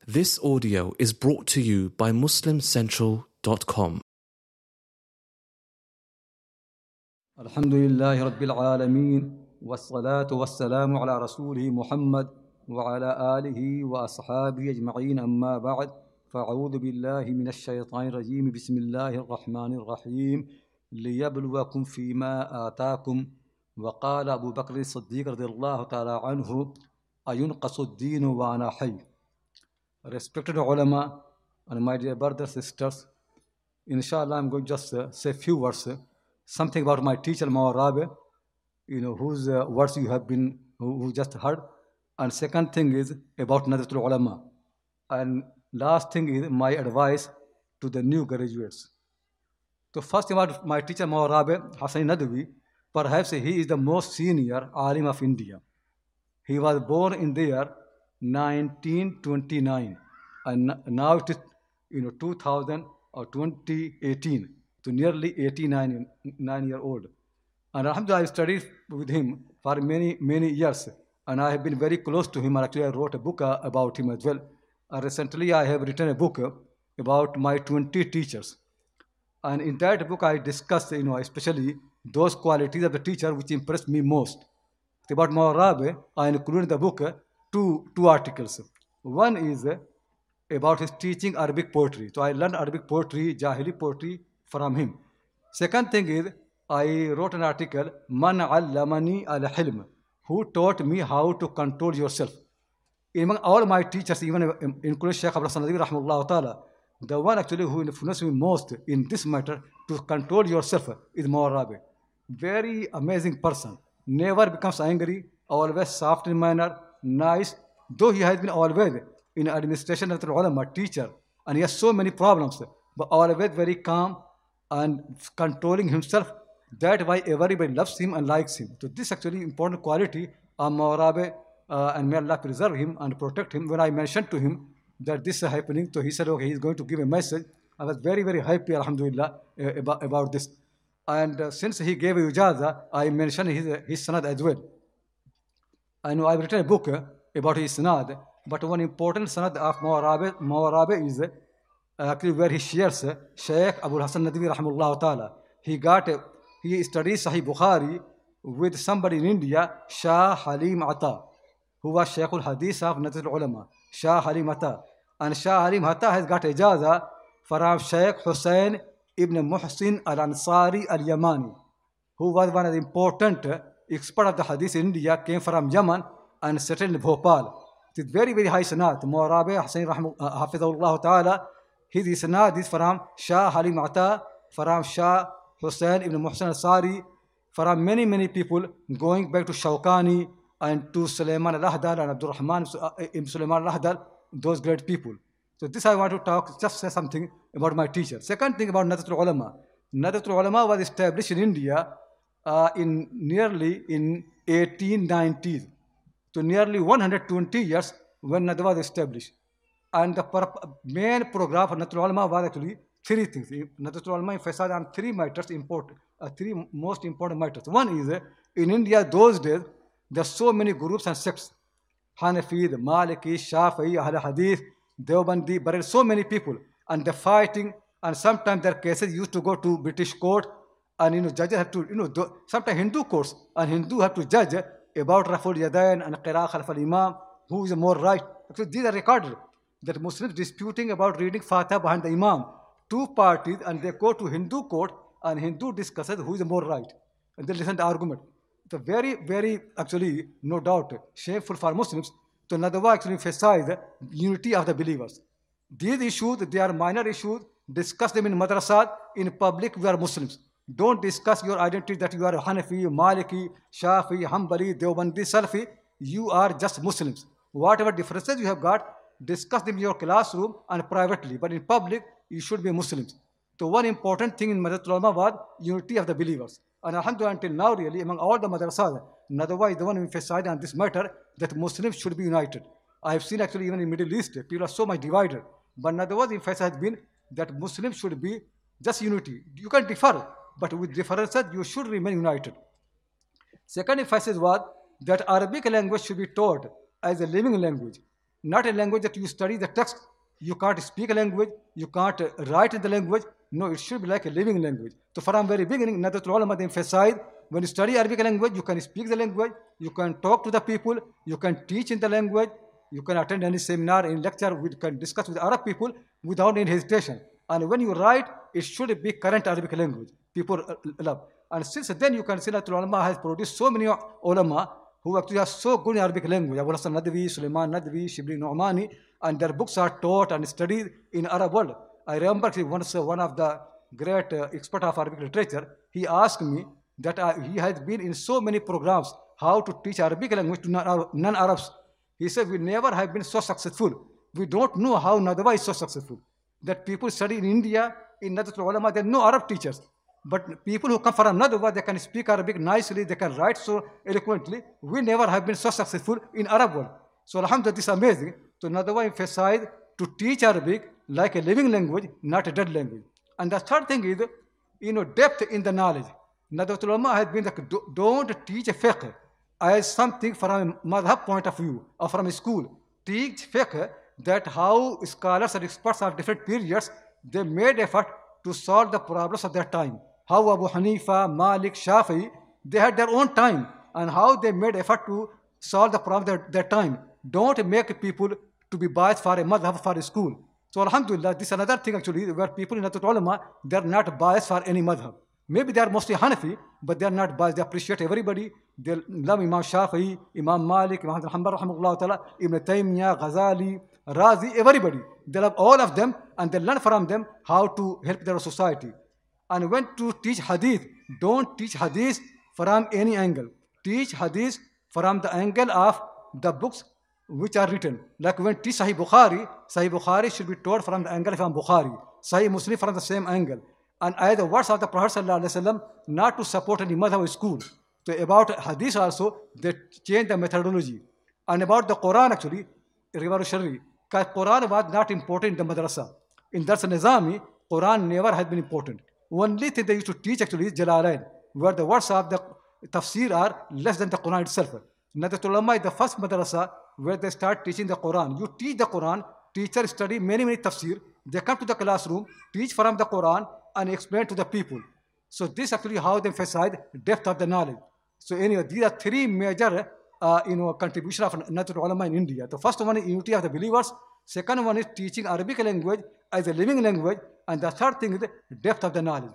This audio is brought to you by MuslimCentral.com. الحمد لله رب العالمين والصلاة والسلام على رسوله محمد وعلى آله وأصحابه أجمعين أما بعد فأعوذ بالله من الشيطان الرجيم بسم الله الرحمن الرحيم ليبلوكم فيما آتاكم وقال أبو بكر الصديق رضي الله تعالى عنه أينقص الدين وأنا حي. Respected ulama and my dear brothers and sisters, inshallah I'm going to just say a few words, something about my teacher Mawar Rabi, whose words you have been, who just heard. And second thing is about Nadratul Ulama. And last thing is my advice to the new graduates. So first about my teacher Mawar Rabi, Hassan Nadwi, perhaps he is the most senior alim of India. He was born in the year 1929, and now it is 2000 or 2018, to nearly 89 year old. And alhamdulillah, I studied with him for many years, and I have been very close to him. And actually, I wrote a book about him as well. Recently, I have written a book about my 20 teachers, and in that book, I discussed, especially those qualities of the teacher which impressed me most. About Mawarabe, I included in the book two articles. One is about his teaching Arabic poetry. So I learned Arabic poetry, Jahili poetry from him. Second thing is I wrote an article, Man allamani al-hilm, who taught me how to control yourself. Among all my teachers, even including Sheikh Abdul Sanadi rahmullah ta'ala, the one actually who influenced me most in this matter to control yourself is Mawarabe. Very amazing person. Never becomes angry, always soft in manner, nice, though he has been always in administration of the ulama, teacher, and he has so many problems, but always very calm and controlling himself. That's why everybody loves him and likes him. So this actually important quality of Mawarabe, and may Allah preserve him and protect him. When I mentioned to him that this is happening, so he said, okay, he's going to give a message. I was very, very happy, alhamdulillah, about this. And since he gave ijaza, I mentioned his sanad as well. I know I've written a book about his sanad, but one important sanad of Mawarabe is actually where he shares Sheikh Abu Hassan Nadwi rahmullah ta'ala. He studies Sahih Bukhari with somebody in India, Shah Halim Atta, who was Shaykh al-Hadith of Nadratul Ulama, Shah Halim Atta. And Shah Halim Atta has got ijaza from Sheikh Hussain Ibn Muhsin al-Ansari al-Yamani, who was one of the important experts of the Hadith in India, came from Yemen and settled in Bhopal. It is very, very high sanad. Mawarabe Hussain Hafizahullah Ta'ala, his sanad is from Shah Halim Atta, from Shah Hussain Ibn Muhsin al-Ansari, from many people going back to Shawkani and to Sulaiman al-Ahdal and Abdul Rahman Ibn Sulaiman al-Ahdal, those great people. So this I want to talk, just say something about my teacher. Second thing about Nadratul Ulama. Nadratul Ulama was established in India nearly in 1890s. So nearly 120 years when Nadwa was established. And the main program for Nadratul Ulama was actually three things. Nadratul Ulama emphasized on three matters, three most important matters. One is, in India those days, there are so many groups and sects. Hanafi, Maliki, Shafi'i, Ahl Hadith, Deobandi, but so many people, and they're fighting, and sometimes their cases used to go to British court, and judges have to, sometimes Hindu courts, and Hindu have to judge about Raful Yadain and Qira Khalf al-Imam, who is more right. Actually, these are recorded, that Muslims disputing about reading Fatiha behind the Imam. Two parties, and they go to Hindu court, and Hindu discusses who is more right, and they listen to the argument. It's a very, very, actually, no doubt, shameful for Muslims. So Nadwa actually emphasized the unity of the believers. These issues, they are minor issues. Discuss them in madrasat. In public, we are Muslims. Don't discuss your identity that you are Hanafi, Maliki, Shafi, Hanbali, Deobandi, Salafi. You are just Muslims. Whatever differences you have got, discuss them in your classroom and privately. But in public, you should be Muslims. So one important thing in Nadratul Ulama was unity of the believers. And alhamdulillah, until now, really, among all the madrasas, Nadwa is the one who emphasized on this matter that Muslims should be united. I have seen actually even in Middle East, people are so much divided. But Nadwa's emphasis has been that Muslims should be just unity. You can differ, but with differences, you should remain united. Second emphasis was that Arabic language should be taught as a living language. not a language that you study the text. You can't speak a language, you can't write in the language. No, it should be like a living language. So from very beginning, Nahdlatul Ulama emphasized, when you study Arabic language, you can speak the language, you can talk to the people, you can teach in the language, you can attend any seminar, any lecture, we can discuss with Arab people without any hesitation. And when you write, it should be current Arabic language. People love. And since then, you can see that ulama has produced so many ulama who actually are so good in Arabic language. Abu Hassan Nadwi, Sulaiman Nadwi, Shibli Nu'mani, and their books are taught and studied in Arab world. I remember once one of the great expert of Arabic literature, he asked me that he has been in so many programs how to teach Arabic language to non-Arabs. He said, we never have been so successful. We don't know how Nadwa is so successful. That people study in India, in Nahdlatul Ulama, there are no Arab teachers. But people who come from Nadwa, they can speak Arabic nicely, they can write so eloquently. We never have been so successful in Arab world. So Alhamdulillah, this is amazing. So Nadwa emphasized to teach Arabic like a living language, not a dead language. And the third thing is, depth in the knowledge. Nahdlatul Ulama has been like, don't teach a fiqh as something from a madhab point of view or from a school. Teach fiqh that how scholars and experts of different periods, they made effort to solve the problems of their time. How Abu Hanifa, Malik, Shafi'i, they had their own time, and how they made effort to solve the problem of their time. Don't make people to be biased for a madhab, for a school. So Alhamdulillah, this is another thing actually, where people in Nahdlatul Ulama, they are not biased for any madhab. Maybe they are mostly Hanafi, but they are not biased. They appreciate everybody. They love Imam Shafi'i, Imam Malik, Imam Hanbal, rahimahullah ta'ala, Ibn Taymiyyah, Ghazali, Razi, everybody. They love all of them, and they learn from them how to help their society. And when to teach hadith, don't teach hadith from any angle. Teach hadith from the angle of the books which are written. Like when teach Sahih Bukhari should be taught from the angle of Imam Bukhari. Sahih Muslim from the same angle. And the words of the Prophet ﷺ, not to support any madhab school. So about hadith also, they change the methodology. And about the Quran actually, revolutionary. Because Quran was not important in the madrasa. In Dars Nizami, Quran never has been important. Only thing they used to teach actually is Jalalain, where the words of the tafsir are less than the Quran itself. Nahdlatul Ulama is the first madrasa where they start teaching the Quran. You teach the Quran, teachers study many tafsir, they come to the classroom, teach from the Quran, and explain to the people. So this actually how they emphasize depth of the knowledge. So anyway, these are three major contribution of Nahdlatul Ulama in India. The first one is unity of the believers. Second one is teaching Arabic language as a living language. And the third thing is the depth of the knowledge.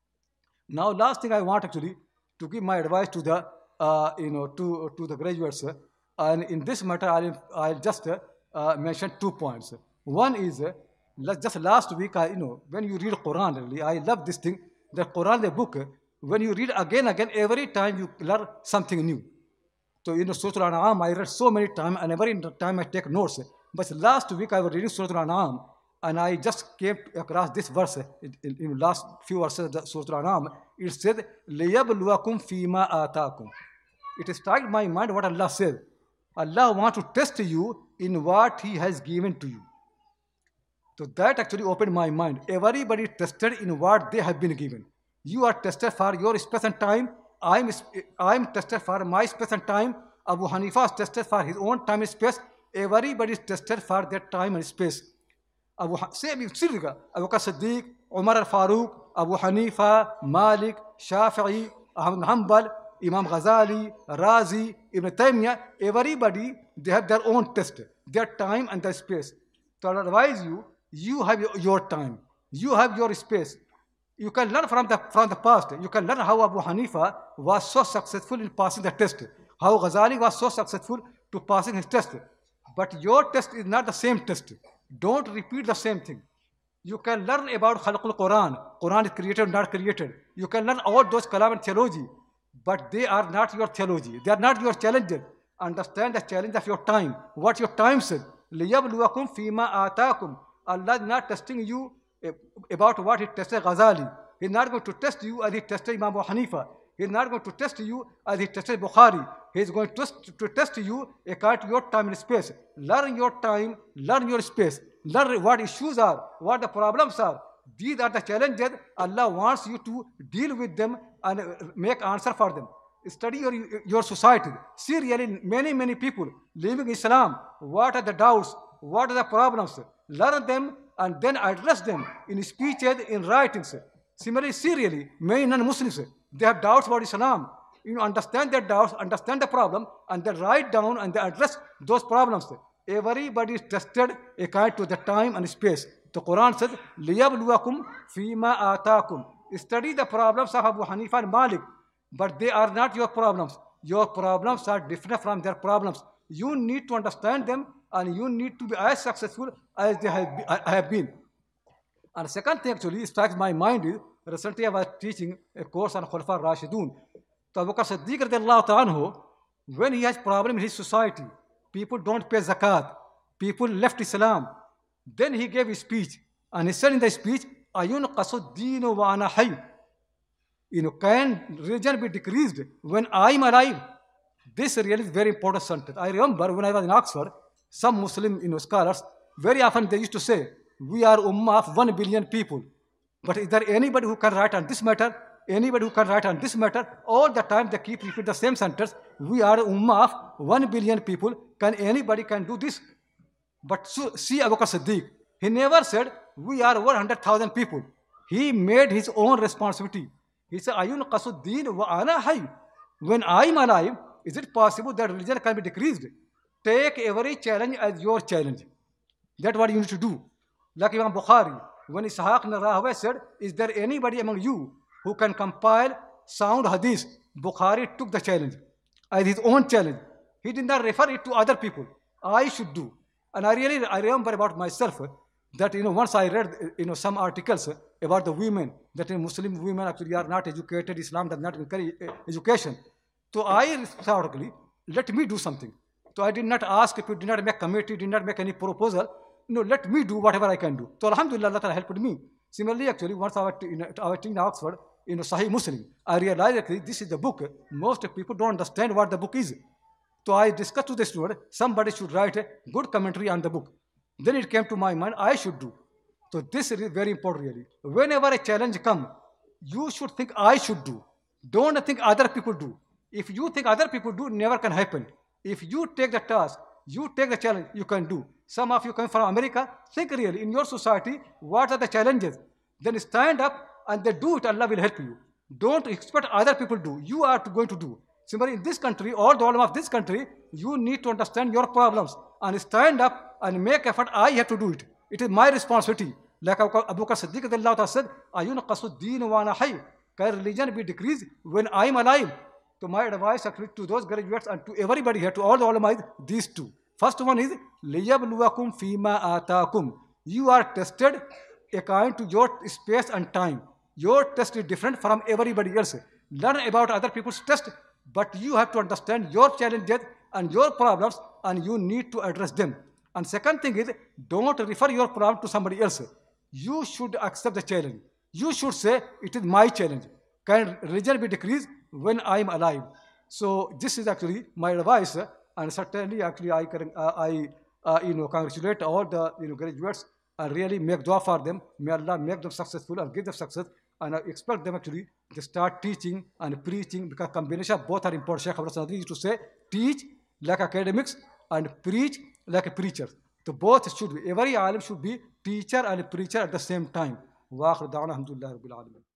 Now, last thing I want actually to give my advice to the to the graduates. And in this matter, I'll just mention 2 points. One is just last week, when you read Quran, really, I love this thing. The Quran, the book, when you read again, every time you learn something new. So, Surah Al-An'am, I read so many times, and every time I take notes. But last week, I was reading Surah Al-An'am, and I just came across this verse, in last few verses of Surah Al-An'am. It said, لِيَبْلُوَكُمْ فِي مَا آتَاكُمْ. It struck my mind what Allah said. Allah wants to test you in what He has given to you. So that actually opened my mind. Everybody tested in what they have been given. You are tested for your space and time. I'm tested for my space and time. Abu Hanifa is tested for his own time and space. Everybody is tested for their time and space. Abu Bakr Siddiq, Umar al-Faruq, Abu Hanifa, Malik, Shafi'i, Ahmad Hanbal, Imam Ghazali, Razi, Ibn Taymiyyah, everybody, they have their own test, their time and their space. So I advise you have your time, you have your space. You can learn from the past. You can learn how Abu Hanifa was so successful in passing the test, how Ghazali was so successful to passing his test. But your test is not the same test. Don't repeat the same thing. You can learn about Khalqul Quran. Quran is created, not created. You can learn all those kalam and theology, but they are not your theology. They are not your challenges. Understand the challenge of your time. What your time says. لِيَبْلُوَكُمْ فِي مَا آتَاكُمْ. Allah is not testing you about what He tested Ghazali. He is not going to test you as He tested Imam Abu Hanifa. He is not going to test you as He tested Bukhari. He is going to test you according to your time and space. Learn your time, learn your space. Learn what issues are, what the problems are. These are the challenges. Allah wants you to deal with them and make answer for them. Study your society. See really many people living Islam. What are the doubts? what are the problems, learn them, and then address them in speeches, in writings. Similarly, serially, many non-Muslims, they have doubts about Islam. Understand their doubts, understand the problem, and they write down and they address those problems. Everybody is tested according to the time and space. The Quran says, لِيَبْلُوَكُمْ فِيمَا آتَاكُمْ. Study the problems of Abu Hanifa and Malik, but they are not your problems. Your problems are different from their problems. You need to understand them, and you need to be as successful as they have been. And second thing actually strikes my mind is, recently I was teaching a course on Khulafa Rashidun. So Abu Bakr Siddiq radiallahu ta'ala anhu, when he has problem in his society, people don't pay zakat, people left Islam, then he gave a speech, and he said in the speech, Ayun qasuddin wa ana hayy. Can religion be decreased when I am alive? This really is very important sentence. I remember when I was in Oxford, some Muslim scholars, very often they used to say, we are ummah of 1 billion people. But is there anybody who can write on this matter? Anybody who can write on this matter? All the time they keep repeating the same sentence. We are ummah of 1 billion people. Can anybody do this? But see Abu Bakr Siddiq, he never said, we are over 100,000 people. He made his own responsibility. He said, Ayun qasuddin wa ana hayy. When I am alive, is it possible that religion can be decreased? Take every challenge as your challenge. That's what you need to do. Like Imam Bukhari, when Ishaq ibn Rahawayh said, is there anybody among you who can compile sound hadith? Bukhari took the challenge as his own challenge. He did not refer it to other people. I should do. And I remember about myself that once I read some articles about the women, that Muslim women actually are not educated, Islam does not encourage education. So I thought, let me do something. So I did not ask people, did not make committee, did not make any proposal. Let me do whatever I can do. So Alhamdulillah, Allah helped me. Similarly, actually, once I was in Oxford, Sahih Muslim, I realized actually this is the book. Most people don't understand what the book is. So I discussed to the student, somebody should write a good commentary on the book. Then it came to my mind, I should do. So this is very important really. Whenever a challenge comes, you should think I should do. Don't think other people do. If you think other people do, never can happen. If you take the task, you take the challenge, you can do. Some of you come from America, think really in your society, what are the challenges? Then stand up and they do it, Allah will help you. Don't expect other people do. You are going to do. Similarly, in this country, all the ulama of this country, you need to understand your problems and stand up and make effort. I have to do it. It is my responsibility. Like Abu Bakr Siddiq said, Ayun qasuddin wa ana hayy. Can religion be decreased when I am alive? So my advice actually to those graduates and to everybody here, to all the ulama, is these two. First one is, لِيَبْلُوَكُمْ فِيمَا آتَاكُمْ. You are tested according to your space and time. Your test is different from everybody else. Learn about other people's test, but you have to understand your challenges and your problems, and you need to address them. And second thing is, don't refer your problem to somebody else. You should accept the challenge. You should say, it is my challenge. Can religion be decreased when I am alive? So this is actually my advice, and certainly actually I congratulate all the graduates and really make dua for them. May Allah make them successful and give them success. And I expect them actually to start teaching and preaching, because combination of both are important. Shaykh Abdul Sadri used to say, teach like academics and preach like a preacher. So both should be, every alim should be teacher and preacher at the same time. Wa akhir da'wana alhamdulillah rabbil alamin.